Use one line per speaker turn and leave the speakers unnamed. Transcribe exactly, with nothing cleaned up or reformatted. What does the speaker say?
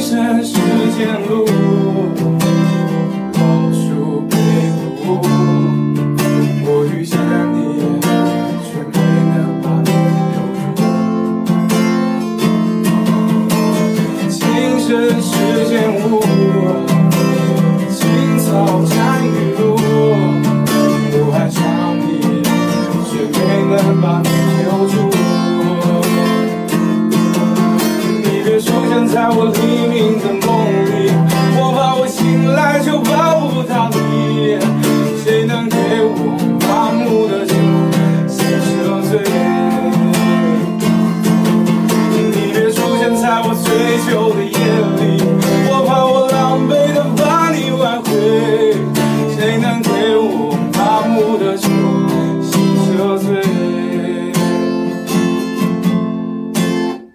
生时间路，老树背骨，我遇见你，却没能把你留住。情深时间雾，青草沾雨露，我爱上你，却没能把你留住。你别出现在我黎明的梦里，我怕我醒来就抱不到你。谁能给我麻木的酒，先喝醉？你别出现在我醉酒的夜。